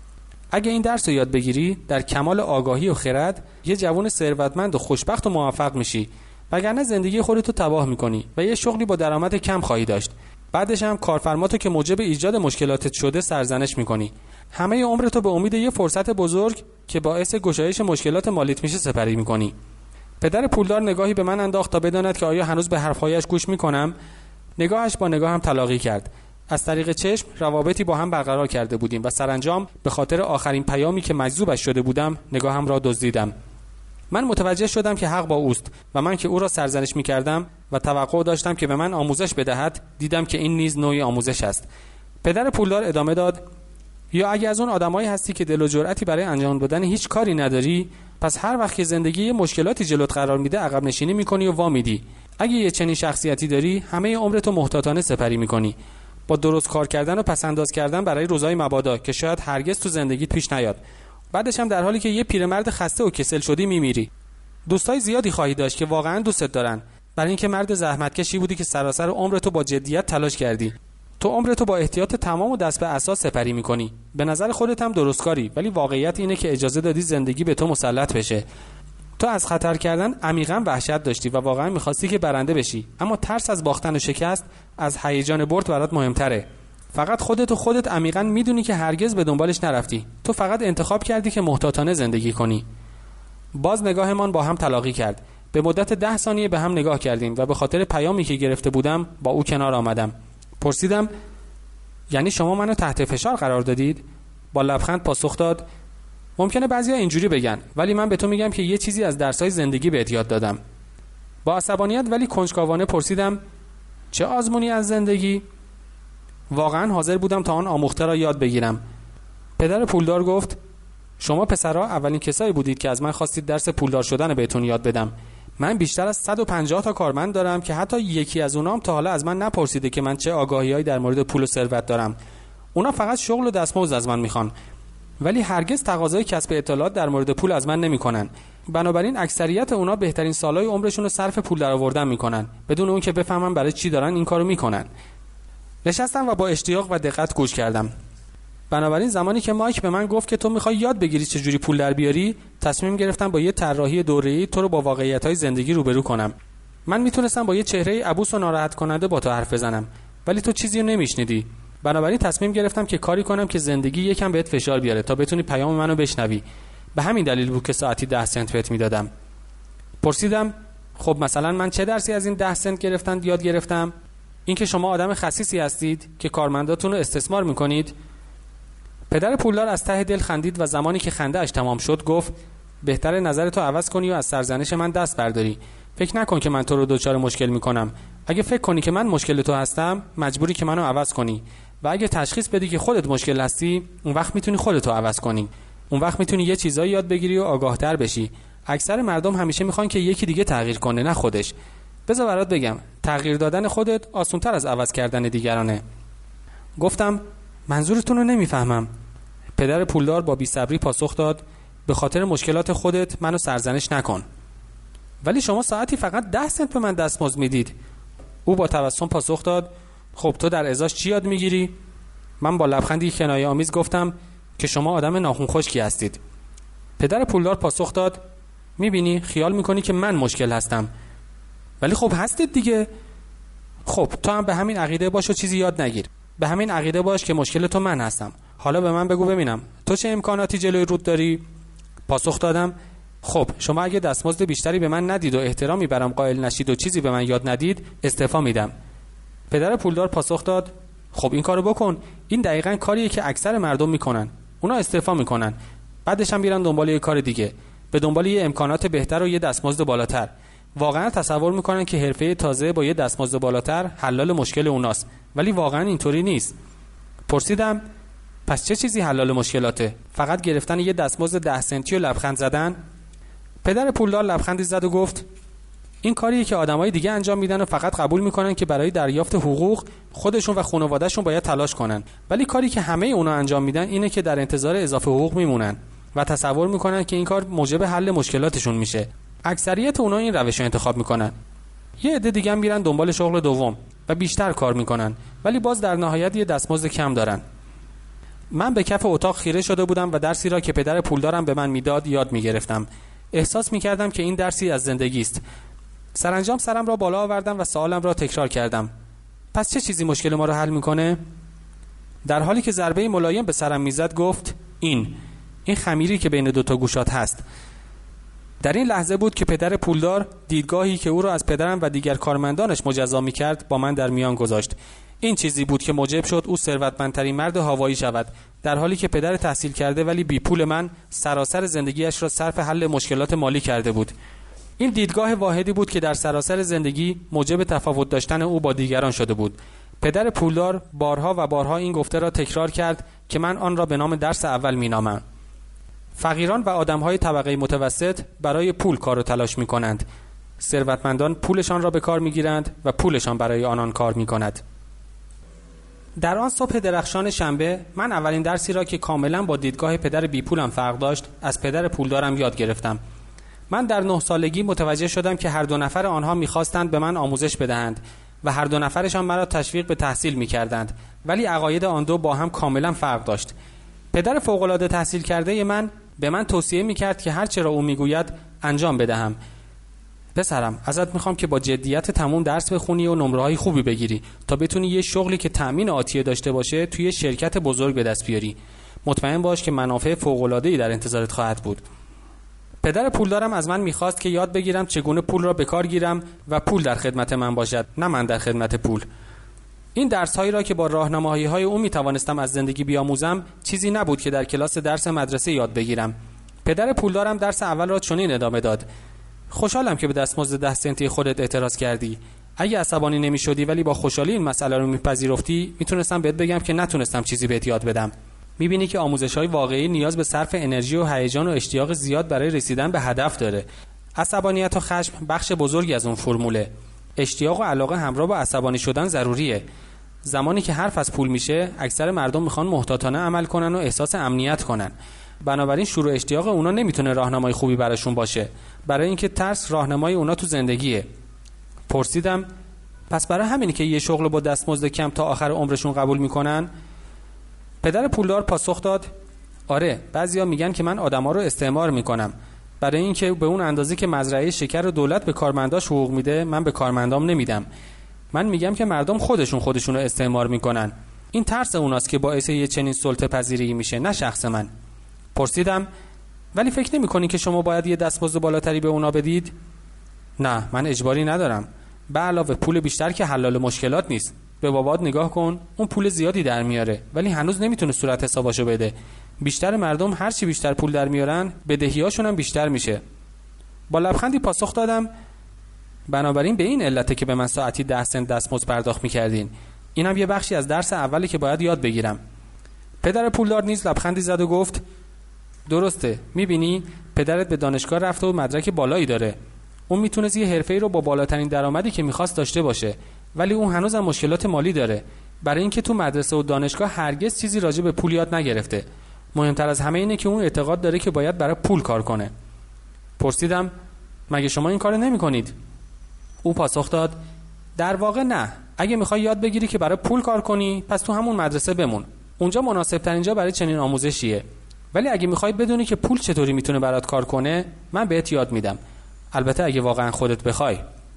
اگه این درس رو یاد بگیری، در کمال آگاهی و خرد یه جوان ثروتمند و خوشبخت و موفق میشی، وگرنه زندگی خودتو تباه می‌کنی و یه شغلی با درآمد کم خواهی داشت. بعدش هم کارفرماتو که موجب ایجاد مشکلاتت شده سرزنش می‌کنی. همه عمرتو به امید یه فرصت بزرگ که باعث گشایش مشکلات مالیت میشه سپری می‌کنی. پدر پولدار نگاهی به من انداخت تا بداند که آیا هنوز به حرف‌هایش گوش می‌کنم. نگاهش با نگاهم تلاقی کرد. از طریق چشم روابطی با هم برقرار کرده بودیم و سرانجام به خاطر آخرین پیامی که مجذوبش شده بودم نگاهم را دزدیدم. من متوجه شدم که حق با اوست و من که او را سرزنش می‌کردم و توقع داشتم که به من آموزش بدهد، دیدم که این نیز نوعی آموزش است. پدر پولدار ادامه داد: یا اگه از اون آدمایی هستی که دل و جرأتی برای انجام دادن هیچ کاری نداری، پس هر وقت که زندگی مشکلاتی جلوت قرار میده عقب نشینی می‌کنی و وا میدی. اگه یه چنین شخصیتی داری، همه عمرتو محتاطانه سپری می‌کنی، با درست کار کردن و پسنداز کردن برای روزای مبادا که شاید هرگز تو زندگیت پیش نیاد. بعدش هم در حالی که یه پیرمرد خسته و کسل شدی میمیری. دوستای زیادی خواهی داشت که واقعا دوستت دارن، برای اینکه مرد زحمتکشی بودی که سراسر عمرتو با جدیت تلاش کردی. تو عمرتو با احتیاط تمام و دست به عصا سپری می‌کنی. به نظر خودت هم درست کاری، ولی واقعیت اینه که اجازه دادی زندگی به تو مسلط بشه. تو از خطر کردن عمیقاً وحشت داشتی و واقعا می‌خواستی که برنده بشی، اما ترس از باختن و شکست از هیجان برد برات مهمتره. فقط خودت عمیقاً میدونی که هرگز به دنبالش نرفتی. تو فقط انتخاب کردی که محتاطانه زندگی کنی. باز نگاهمان با هم تلاقی کرد. به مدت 10 ثانیه به هم نگاه کردیم و به خاطر پیامی که گرفته بودم با او کنار آمدم. پرسیدم: یعنی شما منو تحت فشار قرار دادید؟ با لبخند پاسخ داد: ممکنه بعضیا اینجوری بگن، ولی من به تو میگم که یه چیزی از درس‌های زندگی بهت یاد دادم. با عصبانیت ولی کنجکاوانه پرسیدم: چه آزمونی از زندگی؟ واقعا حاضر بودم تا آن آموخته را یاد بگیرم. پدر پولدار گفت: شما پسرها اولین کسایی بودید که از من خواستید درس پولدار شدن بهتون یاد بدم. من بیشتر از 150 تا کارمند دارم که حتی یکی از اونام تا حالا از من نپرسیده که من چه آگاهی‌هایی در مورد پول و ثروت دارم. اونا فقط شغل و دستمزد از من میخوان، ولی هرگز تقاضای کسب اطلاعات در مورد پول از من نمیکنن. بنابراین اکثریت اونا بهترین سالهای عمرشون رو صرف پول درآوردن میکنن، بدون اون که بفهمن برای چی دارن این کارو میکنن. نشستم و با اشتیاق و دقت گوش کردم. بنابراین زمانی که مایک به من گفت که تو میخوای یاد بگیری چجوری پول در بیاری، تصمیم گرفتم با یه طراحی دوره‌ای تو رو با واقعیت‌های زندگی روبرو کنم. من میتونستم با یه چهره عبوس و ناراحت کننده با تو حرف بزنم، ولی تو چیزی رو نمیشنیدی. بنابراین تصمیم گرفتم که کاری کنم که زندگی یکم بهت فشار بیاره تا بتونی پیام منو بشنوی. به همین دلیل بود که ساعتی 10 سنت بهت میدادم. پرسیدم: خب مثلا من چه درسی از این 10 سنت گرفتن یاد گرفتم؟ اینکه شما آدم خسیسی هستید که کارمنداتون رو استثمار میکنید. پدر پولدار از ته دل خندید و زمانی که خنده اش تمام شد گفت: بهتره نظرتو عوض کنی و از سرزنش من دست برداری. فکر نکن که من تو رو دچار مشکل میکنم. اگه فکر کنی که من مشکل تو هستم، مجبوری که منو عوض کنی. و اگه تشخیص بدی که خودت مشکل هستی، اون وقت میتونی خودتو عوض کنی. اون وقت میتونی یه چیزایی یاد بگیری و آگاه‌تر بشی. اکثر مردم همیشه میخوان که یکی دیگه تغییر کنه، نه خودش. بذار برات بگم، تغییر دادن خودت آسان‌تر از عوض کردن دیگرانه. گفتم: منظورتون رو نمیفهمم. پدر پولدار با بی‌صبری پاسخ داد: به خاطر مشکلات خودت منو سرزنش نکن. ولی شما ساعتی فقط 10 سنت به من دستمزد میدید. او با تبسم پاسخ داد: خب تو در ازاش چی یاد میگیری؟ من با لبخندی کنایه آمیز گفتم که شما آدم ناخون خشکی هستید. پدر پولدار پاسخ داد: میبینی خیال میکنی که من مشکل هستم، ولی خب هستید دیگه. خب تو هم به همین عقیده باش و چیزی یاد نگیر. به همین عقیده باش که مشکل تو من هستم. حالا به من بگو ببینم تو چه امکاناتی جلوی رود داری؟ پاسخ دادم: خب شما اگه دستمزد بیشتری به من ندید و احترامی برام قائل نشید و چیزی به من یاد ندید، استعفا میدم. پدر پولدار پاسخ داد: خب این کارو بکن. این دقیقاً کاریه که اکثر مردم میکنن. اونا استعفا میکنن، بعدش هم میرن دنبال یه کار دیگه، به دنبال یه امکانات بهتر و یه دستمزد بالاتر. واقعا تصور میکنن که حرفه تازه با یه دستمزد بالاتر حلال مشکل اوناست، ولی واقعا اینطوری نیست. پرسیدم: پس چه چیزی حلال مشکلاته؟ فقط گرفتن یه دستمزد 10 سنتی و لبخند زدن؟ پدر پولدار لبخندی زد و گفت: این کاریه که آدمای دیگه انجام میدن و فقط قبول میکنن که برای دریافت حقوق خودشون و خانواده‌شون باید تلاش کنن، ولی کاری که همه اونا انجام میدن اینه که در انتظار اضافه حقوق میمونن و تصور میکنن که این کار موجب حل مشکلاتشون میشه. اکثریت اونا این روشو انتخاب میکنن. یه عده دیگه هم میرن دنبال شغل دوم و بیشتر کار میکنن، ولی باز در نهایت یه دستمزد کم دارن. من به کف اتاق خیره شده بودم و درسی را که پدر پولدارم به من میداد یاد میگرفتم. احساس میکردم که این درسی از زندگی است. سرانجام سرم را بالا آوردم و سوالم را تکرار کردم. پس چه چیزی مشکل ما را حل میکنه؟ در حالی که ضربه ملایم به سرم میزد گفت این خمیری که بین دو تا گوشات هست. در این لحظه بود که پدر پولدار دیدگاهی که او را از پدرم و دیگر کارمندانش مجزا می‌کرد با من در میان گذاشت. این چیزی بود که موجب شد او ثروتمندترین مرد هاوایی شود، در حالی که پدر تحصیل کرده ولی بی پول من سراسر زندگیش را صرف حل مشکلات مالی کرده بود. این دیدگاه واحدی بود که در سراسر زندگی موجب تفاوت داشتن او با دیگران شده بود. پدر پولدار بارها و بارها این گفته را تکرار کرد که من آن را به نام درس اول می‌نامم. فقیران و آدم‌های طبقه متوسط برای پول کار و تلاش می‌کنند. ثروتمندان پولشان را به کار می‌گیرند و پولشان برای آنان کار می‌کند. در آن صبح درخشان شنبه من اولین درسی را که کاملا با دیدگاه پدر بی پولم فرق داشت از پدر پولدارم یاد گرفتم. من در 9 سالگی متوجه شدم که هر دو نفر آنها می‌خواستند به من آموزش بدهند و هر دو نفرشان مرا تشویق به تحصیل می‌کردند، ولی عقاید آن دو با هم کاملا فرق داشت. پدر فوق‌العاده تحصیل کرده من به من توصیه می‌کرد که هر چه را او می‌گوید انجام بدهم. پسرم، ازت می‌خوام که با جدیت تمام درس بخونی و نمره‌های خوبی بگیری تا بتونی یه شغلی که تأمین آتیه داشته باشه توی شرکت بزرگ به دست بیاری. مطمئن باش که منافع فوق‌العاده‌ای در انتظارت خواهد بود. پدر پولدارم از من می‌خواست که یاد بگیرم چگونه پول را به کار گیرم و پول در خدمت من باشد، نه من در خدمت پول. این درس‌هایی را که با راهنمایی‌های او می‌توانستم از زندگی بیاموزم چیزی نبود که در کلاس درس مدرسه یاد بگیرم. پدر پولدارم درس اول را چنین ادامه داد: خوشحالم که به دستمزد 10 سنتی خودت اعتراض کردی. اگه عصبانی نمی‌شدی ولی با خوشحالی این مسئله رو می‌پذیرفتی، میتونستم بهت بگم که نتونستم چیزی بهت یاد بدم. می‌بینی که آموزش‌های واقعی نیاز به صرف انرژی و هیجان و اشتیاق زیاد برای رسیدن به هدف داره. عصبانیت و خشم بخش بزرگی از اون فرموله. اشتیاق و علاقه همراه با عصبانی شدن ضروریه. زمانی که حرف از پول میشه، اکثر مردم میخوان محتاطانه عمل کنن و احساس امنیت کنن. بنابراین شروع اشتیاق اونا نمیتونه راهنمای خوبی براشون باشه، برای اینکه ترس راهنمای اونا تو زندگیه. پرسیدم: پس برای همینی که یه شغل با دستمزد کم تا آخر عمرشون قبول میکنن؟ پدر پولدار پاسخ داد: آره، بعضیا میگن که من آدما رو استعمار میکنم. برای اینکه به اون اندازه که مزرعه شکر و دولت به کارمنداش حقوق میده، من به کارمندام نمیدم. من میگم که مردم خودشون رو استعمار میکنن. این ترس اوناست که باعث یه چنین سلطه پذیری میشه، نه شخص من. پرسیدم: ولی فکر نمی‌کنی که شما باید یه دستمزد بالاتری به اونا بدید؟ نه، من اجباری ندارم. به علاوه پول بیشتر که حلال مشکلات نیست. به بابات نگاه کن، اون پول زیادی در میاره ولی هنوز نمیتونه صورت حساباشو بده. بیشتر مردم هر چی بیشتر پول در میارن، بدهیاشون هم بیشتر میشه. با لبخندی پاسخ دادم: بنابراین به این علته که به من ساعتی 10 سنت دستمزد پرداخت می‌کردین. اینم یه بخشی از درس اولی که باید یاد بگیرم. پدر پولدار نیز لبخندی زد و گفت: درسته، می‌بینی پدرت به دانشگاه رفته و مدرک بالایی داره. اون میتونه یه حرفه‌ای رو با بالاترین درآمدی که می‌خواست داشته باشه، ولی اون هنوزم مشکلات مالی داره، برای اینکه تو مدرسه و دانشگاه هرگز چیزی راجع به پول یاد نگرفته. مهمتر از همه اینه که اون اعتقاد داره که باید برای پول کار کنه. پرسیدم: مگه شما این کارو نمی‌کنید؟ او پاسخ داد: در واقع نه. اگه میخوای یاد بگیری که برای پول کار کنی، پس تو همون مدرسه بمون. اونجا مناسب ترین جا برای چنین آموزشیه. ولی اگه میخوای بدونی که پول چطوری میتونه برات کار کنه، من بهت یاد میدم. البته اگه واقعا خودت بخوای.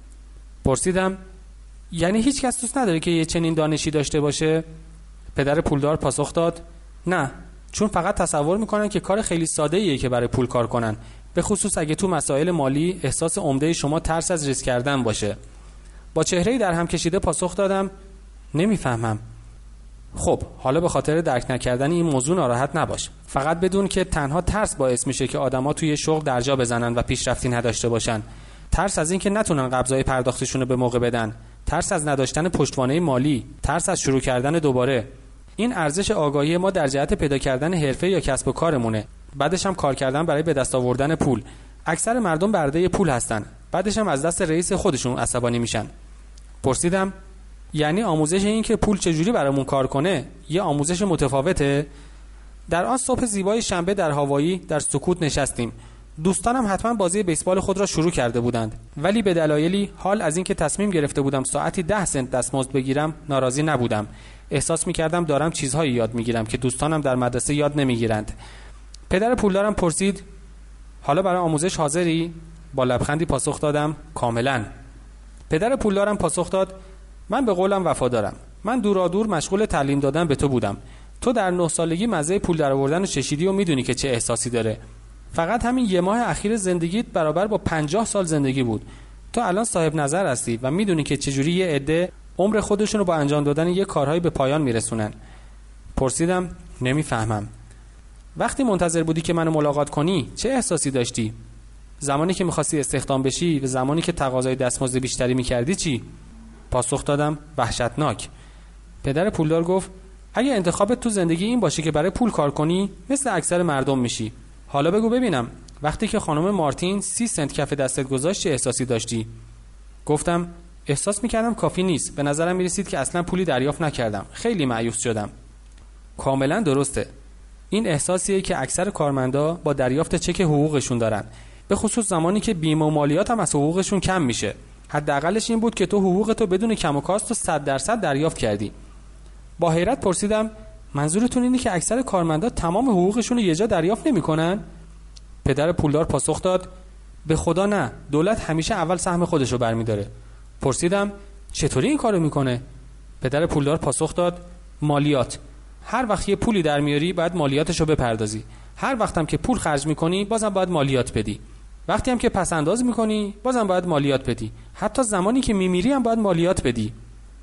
پرسیدم: یعنی هیچ کس دوست نداره که یه چنین دانشی داشته باشه؟ پدر پولدار پاسخ داد: نه، چون فقط تصور میکنن که کار خیلی ساده‌ایه که برای پول کار کنن، به خصوص اگه تو مسائل مالی احساس عمده شما ترس از ریسک کردن باشه. با چهره‌ای در هم کشیده پاسخ دادم: نمیفهمم. خب، حالا به خاطر درک نکردن این موضوع ناراحت نباش. فقط بدون که تنها ترس باعث میشه که آدما توی شغل درجا بزنن و پیشرفتی نداشته باشن. ترس از این که نتونن قبضای پرداختشون رو به موقع بدن، ترس از نداشتن پشتوانه مالی، ترس از شروع کردن دوباره. این ارزش آگاهی ما در جهت پیدا کردن حرفه یا کسب و کارمونه. بعدش هم کار کردن برای به دست آوردن پول. اکثر مردم برده پول هستن، بعدش هم از دست رئیس خودشون عصبانی میشن. پرسیدم: یعنی آموزش این که پول چجوری برامون کار کنه یه آموزش متفاوته؟ در آن صبح زیبای شنبه در هاوایی در سکوت نشستیم. دوستانم حتما بازی بیسبال خود را شروع کرده بودند، ولی به دلایلی حال از اینکه تصمیم گرفته بودم ساعتی 10 سنت دستمزد بگیرم ناراضی نبودم. احساس می‌کردم دارم چیزهایی یاد می‌گیرم که دوستانم در مدرسه یاد نمی‌گیرند. پدر پولدارم پرسید حالا برای آموزش حاضری؟ با لبخندی پاسخ دادم کاملا. پدر پولدارم پاسخ داد من به قولم وفادارم. من دورادور مشغول تعلیم دادن به تو بودم. تو در 9 سالگی مزه پول درآوردن رو چشیدی و میدونی که چه احساسی داره. فقط همین 1 ماه اخیر زندگیت برابر با 50 سال زندگی بود. تو الان صاحب نظر هستی و میدونی که چجوری یه عده عمر خودشون رو با انجام دادن یه کارهایی به پایان میرسونن. پرسیدم نمیفهمم. وقتی منتظر بودی که منو ملاقات کنی چه احساسی داشتی؟ زمانی که می‌خواستی استخدام بشی و زمانی که تقاضای دستمزد بیشتری می‌کردی چی؟ پاسخ دادم وحشتناک. پدر پولدار گفت اگه انتخابت تو زندگی این باشه که برای پول کار کنی مثل اکثر مردم میشی. حالا بگو ببینم وقتی که خانم مارتین 30 سنت کف دستت گذاشت چه احساسی داشتی؟ گفتم احساس می‌کردم کافی نیست. به نظرم می‌رسید که اصلا پولی دریافت نکردم. خیلی مایوس شدم. کاملا درسته. این احساسیه که اکثر کارمندا با دریافت چک حقوقشون دارن. به خصوص زمانی که بیمه و مالیات هم از حقوقشون کم میشه. حداقلش این بود که تو حقوقتو بدون کم و کاست و 100% دریافت کردی. با حیرت پرسیدم منظورتون اینه که اکثر کارمندا تمام حقوقشون رو یه جا دریافت نمی‌کنن؟ پدر پولدار پاسخ داد به خدا نه. دولت همیشه اول سهم خودش رو برمی‌داره. پرسیدم چطوری این کارو میکنه؟ پدر پولدار پاسخ داد مالیات. هر وقت یه پولی در میاری باید مالیاتش رو بپردازی. هر وقتم که پول خرج میکنی بازم باید مالیات بدی. وقتی هم که پس انداز میکنی بازم باید مالیات بدی. حتی زمانی که میمیری هم باید مالیات بدی.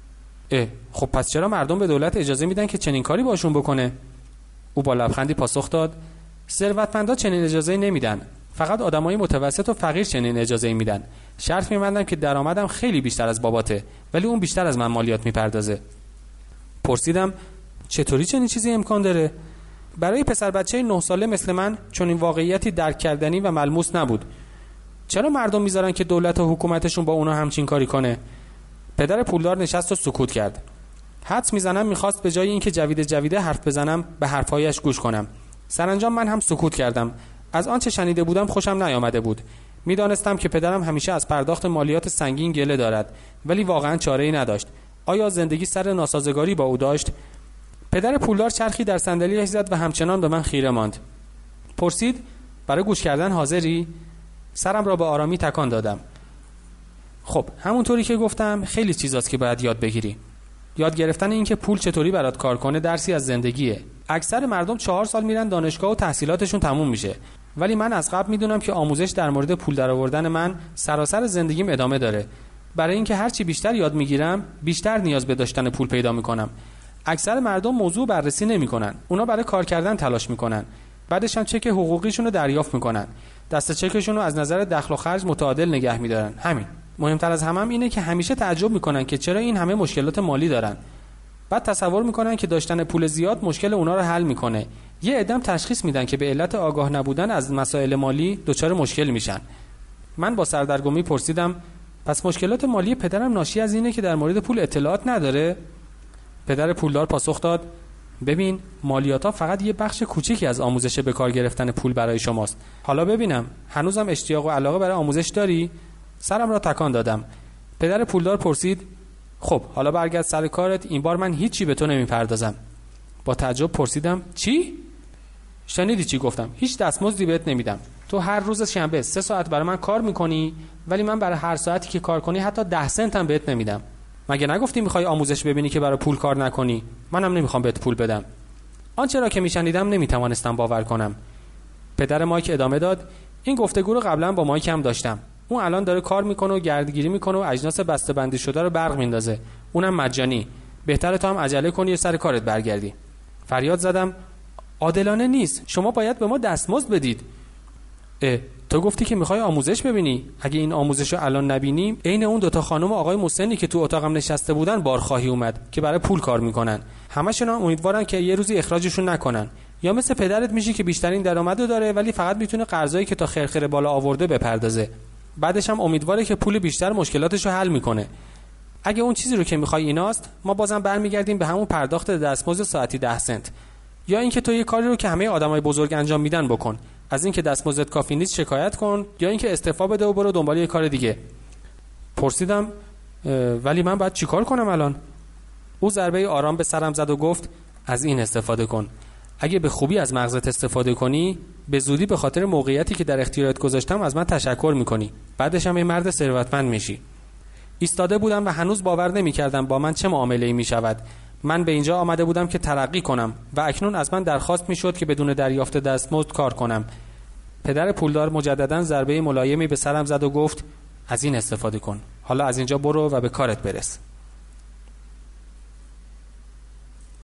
خب پس چرا مردم به دولت اجازه میدن که چنین کاری باشون بکنه؟ او با لبخندی پاسخ داد ثروتمندا چنین اجازه‌ای نمیدن. فقط آدمای متوسط و فقیر چنین اجازه‌ای میدن. شرط می‌بندم که درآمدم خیلی بیشتر از باباته ولی اون بیشتر از من مالیات میپردازه. پرسیدم چطوری چنین چیزی امکان داره؟ برای پسر بچه 9 ساله مثل من چنین واقعیتی درک کردنی و ملموس نبود. چرا مردم میذارن که دولت و حکومتشون با اونا همچین کاری کنه؟ پدر پولدار نشست و سکوت کرد. حدس میزنم میخواست به جای اینکه جویده حرف بزنم به حرفایش گوش کنم. سرانجام من هم سکوت کردم. از آنچه شنیده بودم خوشم نیامده بود. میدانستم که پدرم همیشه از پرداخت مالیات سنگین گله دارد ولی واقعا چاره‌ای نداشت. آیا زندگی سر ناسازگاری با او داشت؟ پدر پولدار چرخی در صندلی‌اش زد و همچنان به من خیره ماند. پرسید برای گوش کردن حاضری؟ سرم را به آرامی تکان دادم. خب همونطوری که گفتم خیلی چیزاست که باید یاد بگیری. یاد گرفتن این که پول چطوری برات کار کنه درسی از زندگیه. اکثر مردم 4 سال میرن دانشگاه و تحصیلاتشون تموم میشه. ولی من از قبل میدونم که آموزش در مورد پول درآوردن من سراسر زندگیم ادامه داره. برای اینکه هرچی بیشتر یاد میگیرم بیشتر نیاز به داشتن پول پیدا میکنم. اکثر مردم موضوع بررسی نمیکنن. اونا برای کار کردن تلاش میکنن. بعدش هم چک حقوقیشون رو دریافت میکنن. دست چکشون رو از نظر دخل و خرج متعادل نگه میدارن. همین. مهمتر از همه اینه که همیشه تعجب میکنن که چرا این همه مشکلات مالی دارن. بعد تصور میکنن که داشتن پول زیاد مشکل اونا رو حل میکنه. یه عدم تشخیص میدن که به علت آگاه نبودن از مسائل مالی دچار مشکل میشن. من با سردرگمی پرسیدم پس مشکلات مالی پدرم ناشی از اینه که در مورد پول اطلاعات نداره؟ پدر پولدار پاسخ داد ببین مالیات‌ها فقط یه بخش کوچیکی از آموزش به کار گرفتن پول برای شماست. حالا ببینم هنوزم اشتیاق و علاقه برای آموزش داری؟ سرم را تکان دادم. پدر پولدار پرسید خب حالا برگرد سر کارت. این بار من هیچی به تو نمیپردازم. با تعجب پرسیدم چی؟ شنیدی چی گفتم؟ هیچ دستمزدی بهت نمیدم. تو هر روز شنبه 3 ساعت برای من کار میکنی ولی من برای هر ساعتی که کار کنی حتی 10 سنت هم بهت نمیدم. مگه نگفتی میخوای آموزش ببینی که برای پول کار نکنی؟ منم نمیخوام بهت پول بدم. آنچه را که میشنیدم نمیتوانستم باور کنم. پدر مایک ادامه داد این گفتگو رو قبلا با مایک هم داشتم. اون الان داره کار میکنه و گردگیری میکنه و اجناس بسته‌بندی شده رو برق میندازه. اونم مجانی. بهتره تو هم عجله کنی و سر کارت برگردی. فریاد زدم عادلانه نیست. شما باید به ما دستمزد بدید. تو گفتی که میخوای آموزش ببینی. اگه این آموزش رو الان نبینیم عین اون 2 آقای آقای مسنی که تو اتاقم نشسته بودن بار خواهی اومد که برای پول کار میکنن. همشون امیدوارن که یه روزی اخراجشون نکنن. یا مثل پدرت میشی که بیشترین درآمدو داره ولی فقط میتونه قرضایی که تا خرخره بالا آورده بپردازه. بعدش هم امیدواره که پول بیشتر مشکلاتشو حل میکنه. اگه اون چیزی رو که میخوای ایناست ما بازم برمیگردیم به همون پرداخت دستمزد ساعتی 10 سنت. یا اینکه تو یه کاری رو که همه آدمای بزرگ انجام میدن بکن. از اینکه دستمزدت کافی نیست شکایت کن یا اینکه استعفا بده و برو دنبال یه کار دیگه. پرسیدم ولی من باید چیکار کنم الان؟ او ضربه آرام به سرم زد و گفت از این استفاده کن. اگه به خوبی از مغزت استفاده کنی به زودی به خاطر موقعیتی که در اختیارت گذاشتم از من تشکر میکنی. بعدش هم یه مرد ثروتمند میشی. ایستاده بودم و هنوز باور نمیکردم با من چه معامله‌ای میشود. من به اینجا آمده بودم که ترقی کنم و اکنون از من درخواست میشد که بدون دریافت دستمزد کار کنم. پدر پولدار مجددا ضربه ملایمی به سرم زد و گفت از این استفاده کن. حالا از اینجا برو و به کارت برس.